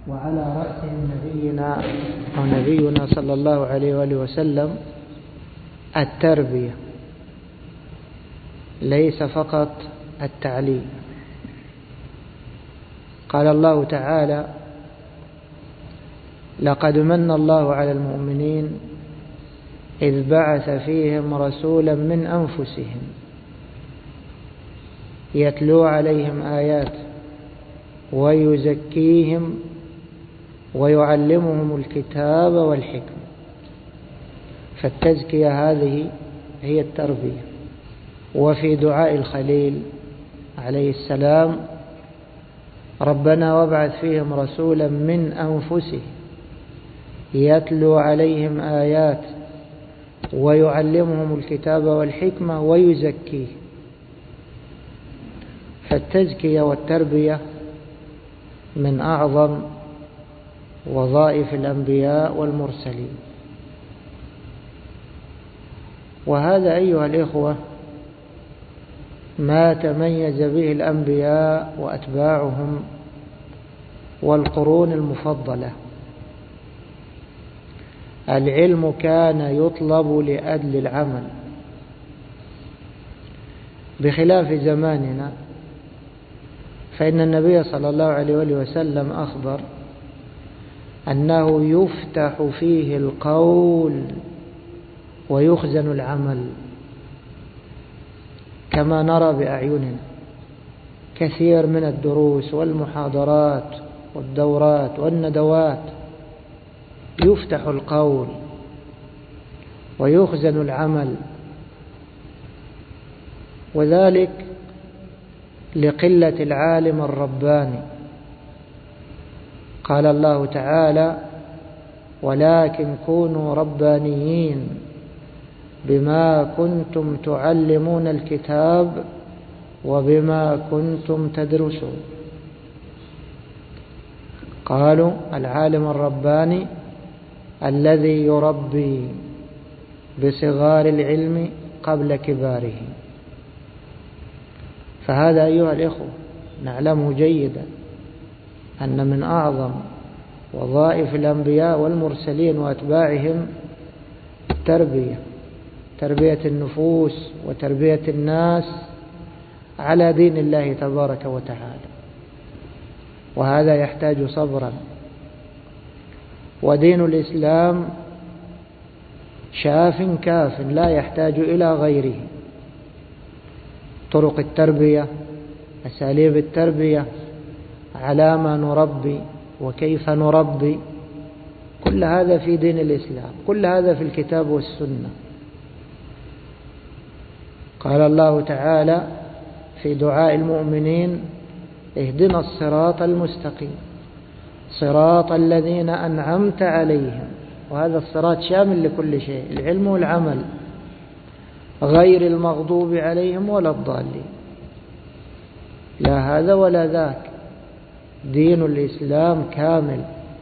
وعلى رأسهم نبينا صلى الله عليه وآله وسلم التربية، ليس فقط التعليم. قال الله تعالى: لقد من الله على المؤمنين إذ بعث فيهم رسولا من أنفسهم يتلو عليهم آياته ويزكيهم ويعلمهم الكتاب والحكمة. فالتزكية هذه هي التربية. وفي دعاء الخليل عليه السلام: ربنا وابعث فيهم رسولا من أنفسهم يتلو عليهم آيات ويعلمهم الكتاب والحكمة ويزكيهم. فالتزكية والتربية من أعظم وظائف الأنبياء والمرسلين. وهذا أيها الإخوة ما تميز به الأنبياء وأتباعهم والقرون المفضلة. العلم كان يطلب لأجل العمل، بخلاف زماننا، فإن النبي صلى الله عليه وسلم أخبر أنه يفتح فيه القول ويخزن العمل، كما نرى بأعيننا كثير من الدروس والمحاضرات والدورات والندوات يفتح القول ويخزن العمل، وذلك لقلة العالم الرباني. قال الله تعالى: ولكن كونوا ربانيين بما كنتم تعلمون الكتاب وبما كنتم تدرسون. قالوا العالم الرباني الذي يربي بصغار العلم قبل كباره. فهذا أيها الإخوة نعلمه جيدا أن من أعظم وظائف الأنبياء والمرسلين وأتباعهم التربية، تربية النفوس وتربية الناس على دين الله تبارك وتعالى. وهذا يحتاج صبرا. ودين الإسلام شاف كاف لا يحتاج إلى غيره. طرق التربية، أساليب التربية، على ما نربي وكيف نربي، كل هذا في دين الإسلام، كل هذا في الكتاب والسنة. قال الله تعالى في دعاء المؤمنين: اهدنا الصراط المستقيم صراط الذين أنعمت عليهم. وهذا الصراط شامل لكل شيء، العلم والعمل، غير المغضوب عليهم ولا الضالين. لا هذا ولا ذاك، دين الإسلام كامل.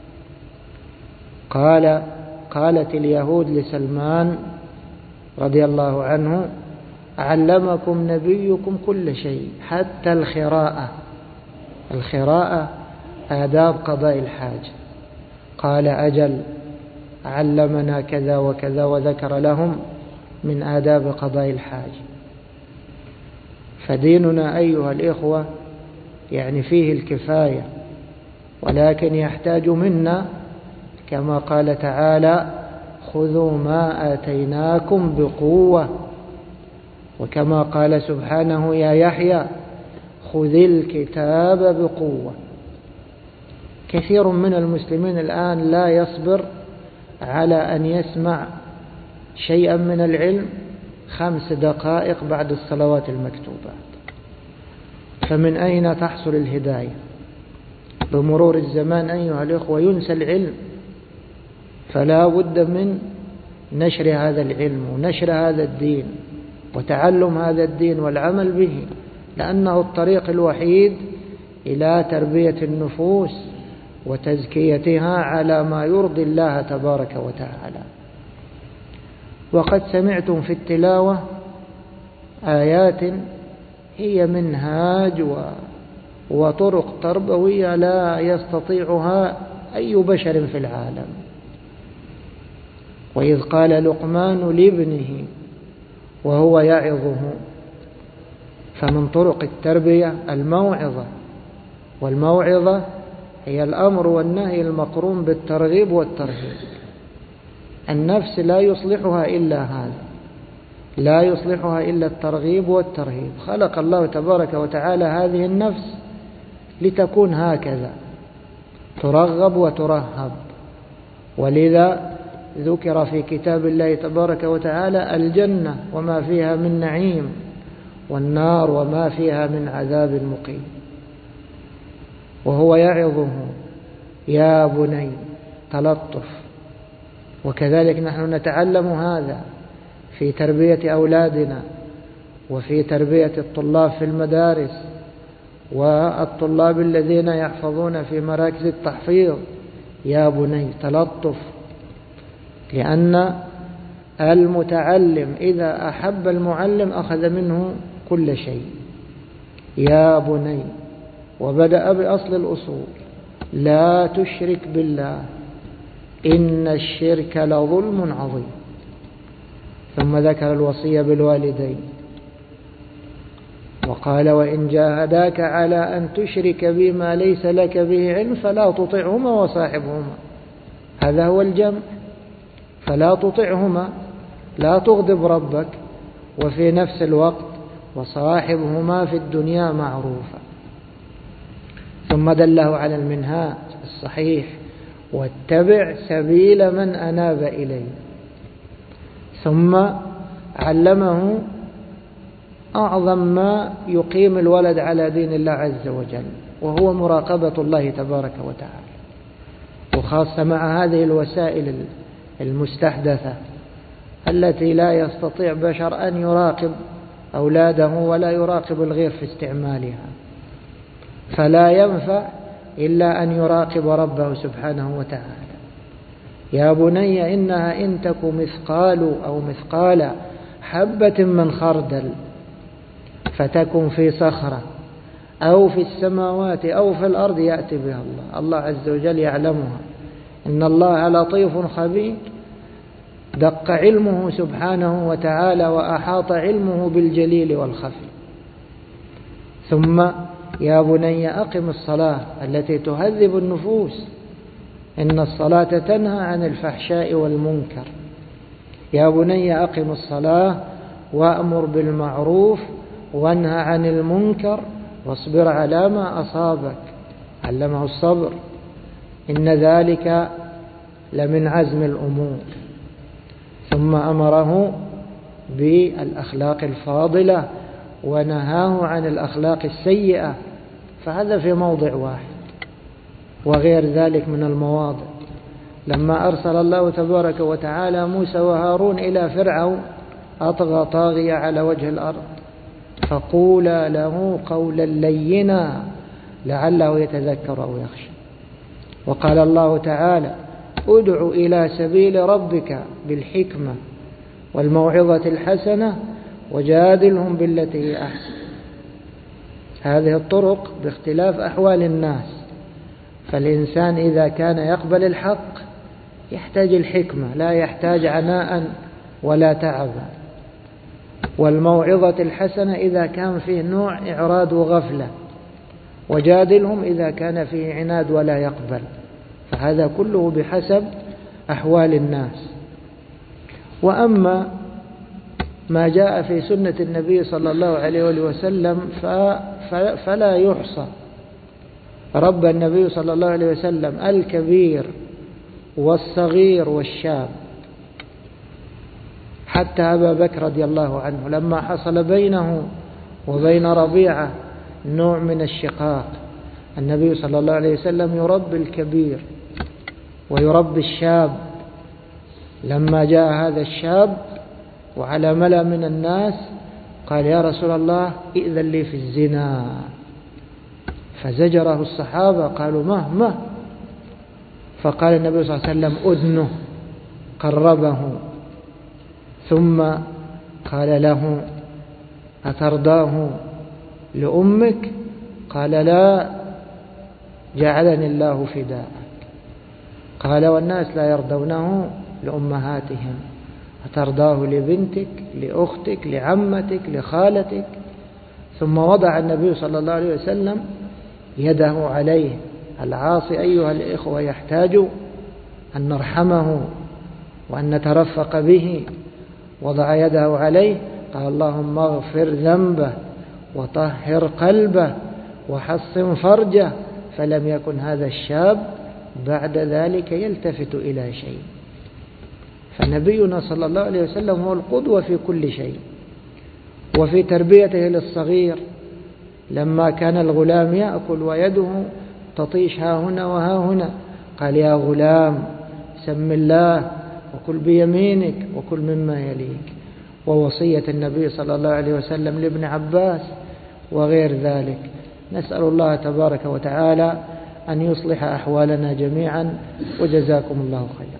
قالت اليهود لسلمان رضي الله عنه: علمكم نبيكم كل شيء حتى الخراءة آداب قضاء الحاجة. قال: أجل، علمنا كذا وكذا، وذكر لهم من آداب قضاء الحاجة. فديننا أيها الإخوة يعني فيه الكفاية، ولكن يحتاج منا كما قال تعالى: خذوا ما آتيناكم بقوة. وكما قال سبحانه: يا يحيى خذ الكتاب بقوة. كثير من المسلمين الآن لا يصبر على أن يسمع شيئا من العلم 5 دقائق بعد الصلوات المكتوبات. فمن أين تحصل الهداية؟ بمرور الزمان أيها الإخوة ينسى العلم. فلا بد من نشر هذا العلم ونشر هذا الدين وتعلم هذا الدين والعمل به، لأنه الطريق الوحيد إلى تربية النفوس وتزكيتها على ما يرضي الله تبارك وتعالى. وقد سمعتم في التلاوة آيات هي منهاج وطرق تربوية لا يستطيعها أي بشر في العالم. وإذ قال لقمان لابنه وهو يعظه، فمن طرق التربية الموعظة، والموعظة هي الأمر والنهي المقرون بالترغيب والترهيب. النفس لا يصلحها إلا هذا، لا يصلحها إلا الترغيب والترهيب. خلق الله تبارك وتعالى هذه النفس لتكون هكذا، ترغب وترهب. ولذا ذكر في كتاب الله تبارك وتعالى الجنة وما فيها من نعيم، والنار وما فيها من عذاب مقيم. وهو يعظه يا بني، تلطف. وكذلك نحن نتعلم هذا في تربية أولادنا وفي تربية الطلاب في المدارس والطلاب الذين يحفظون في مراكز التحفيظ. يا بني، تلطف، لأن المتعلم إذا أحب المعلم أخذ منه كل شيء. يا بني، وبدأ بأصل الأصول: لا تشرك بالله إن الشرك لظلم عظيم. ثم ذكر الوصية بالوالدين وقال: وإن جاهداك على أن تشرك بما ليس لك به علم فلا تطعهما وصاحبهما. هذا هو الجمع، فلا تطعهما، لا تغضب ربك، وفي نفس الوقت وصاحبهما في الدنيا معروفا. ثم دله على المنهاج الصحيح: واتبع سبيل من أناب إليه. ثم علمه أعظم ما يقيم الولد على دين الله عز وجل، وهو مراقبة الله تبارك وتعالى، وخاصة مع هذه الوسائل المستحدثة التي لا يستطيع بشر أن يراقب أولاده ولا يراقب الغير في استعمالها، فلا ينفع إلا أن يراقب ربه سبحانه وتعالى. يا بني إنها إن تك مثقال حبة من خردل فتكن في صخرة أو في السماوات أو في الأرض يأتي بها الله عز وجل يعلمها. إن الله لطيف خبير، دق علمه سبحانه وتعالى وأحاط علمه بالجليل والخفي. ثم يا بني أقم الصلاة التي تهذب النفوس، إن الصلاة تنهى عن الفحشاء والمنكر. يا بني أقم الصلاة وأمر بالمعروف وانهى عن المنكر واصبر على ما أصابك. علمه الصبر، إن ذلك لمن عزم الأمور. ثم أمره بالأخلاق الفاضلة ونهاه عن الأخلاق السيئة، فهذا في موضع واحد، وغير ذلك من المواضع. لما أرسل الله تبارك وتعالى موسى وهارون إلى فرعون أطغى طاغية على وجه الأرض، فقولا له قولا لينا لعله يتذكر أو يخشى. وقال الله تعالى: ادع إلى سبيل ربك بالحكمة والموعظة الحسنة وجادلهم بالتي هي أحسن. هذه الطرق باختلاف أحوال الناس، فالإنسان إذا كان يقبل الحق يحتاج الحكمة، لا يحتاج عناء ولا تعبا. والموعظة الحسنة إذا كان فيه نوع إعراض وغفلة، وجادلهم إذا كان فيه عناد ولا يقبل. فهذا كله بحسب أحوال الناس. وأما ما جاء في سنة النبي صلى الله عليه وسلم فلا يحصى. رب النبي صلى الله عليه وسلم الكبير والصغير والشاب، حتى أبا بكر رضي الله عنه لما حصل بينه وبين ربيعة نوع من الشقاق، النبي صلى الله عليه وسلم يربي الكبير ويربي الشاب. لما جاء هذا الشاب وعلى ملأ من الناس قال: يا رسول الله ائذن لي في الزنا. فزجره الصحابة قالوا: مه. فقال النبي صلى الله عليه وسلم: أدنه، قربه، ثم قال له: أترضاه لأمك؟ قال لا، جعلني الله فداءك. قال والناس لا يرضونه لأمهاتهم، أترضاه لبنتك، لأختك، لعمتك، لخالتك؟ ثم وضع النبي صلى الله عليه وسلم يده عليه. العاصي أيها الإخوة يحتاج أن نرحمه وأن نترفق به. وضع يده عليه، قال اللهم اغفر ذنبه وطهر قلبه وحصن فرجه. فلم يكن هذا الشاب بعد ذلك يلتفت إلى شيء. فنبينا صلى الله عليه وسلم هو القدوة في كل شيء. وفي تربيته للصغير لما كان الغلام يأكل ويده تطيش ها هنا وها هنا، قال يا غلام سم الله وكل بيمينك وكل مما يليك. ووصية النبي صلى الله عليه وسلم لابن عباس وغير ذلك. نسأل الله تبارك وتعالى أن يصلح أحوالنا جميعا، وجزاكم الله خيرا.